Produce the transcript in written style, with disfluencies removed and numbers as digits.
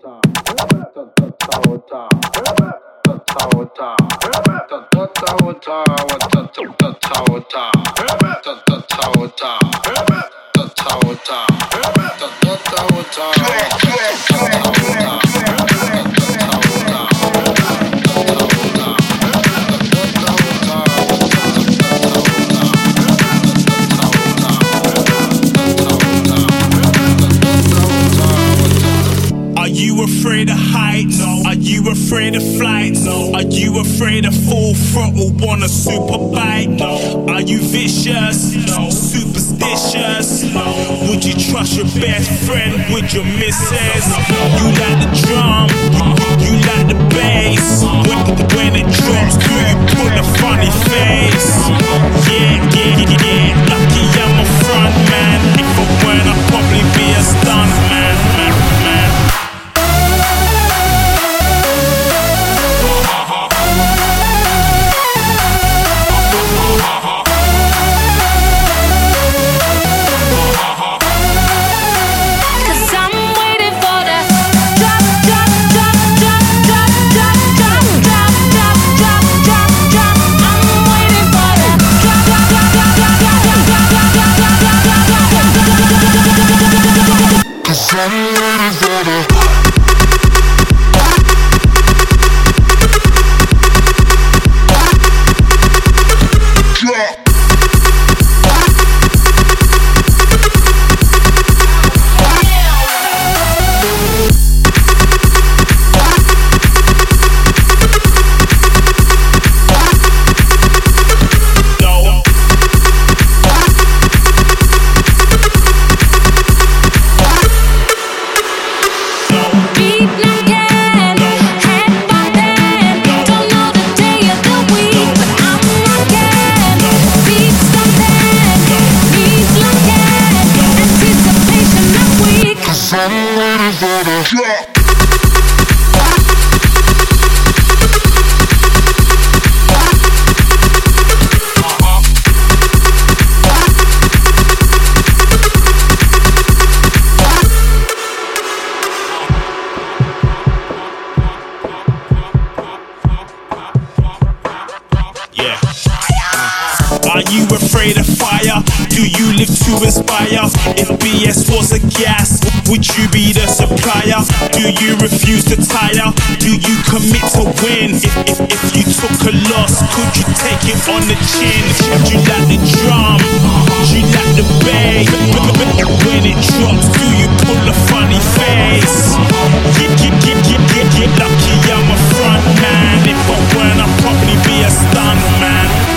Are you afraid of heights? Are you afraid of flights? Are you afraid of full throttle on a super bike? Are you vicious? Superstitious? Would you trust your best friend with your missus? You like the drum? You like the bass? When it drops, do you pull a funny face? Yeah. Lucky I'm a front man. If I weren't, I'd probably be a stunt man. Are you afraid of fire? Do you live to inspire? If BS was a gas, would you be the supplier? Do you refuse to tire? Do you commit to win? If you took a loss, could you take it on the chin? Do you like the drum? Do you like the bass? When it drops, do you pull a funny face? Get lucky I'm a front man. If I weren't, I'd probably be a stunt man.